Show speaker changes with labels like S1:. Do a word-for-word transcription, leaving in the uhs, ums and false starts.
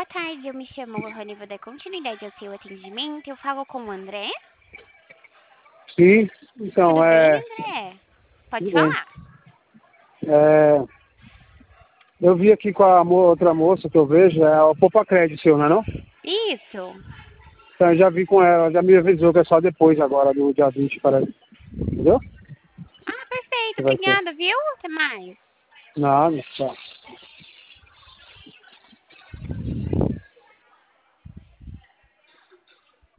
S1: tarde, eu me chamo Lohane, vou dar continuidade ao seu atendimento. Eu falo com o André.
S2: Sim, então,
S1: Tudo bem,
S2: é,
S1: André? Pode
S2: tudo bem.
S1: falar.
S2: É, eu vi aqui com a mo- outra moça que eu vejo, é o Poupa Crédito seu, não é não?
S1: Isso.
S2: Então, eu já vi com ela, já me avisou que é só depois agora, do dia vinte, parece. Entendeu?
S1: Ah, perfeito,
S2: Que vai ter.
S1: obrigada, viu? Até mais.
S2: Nada, só.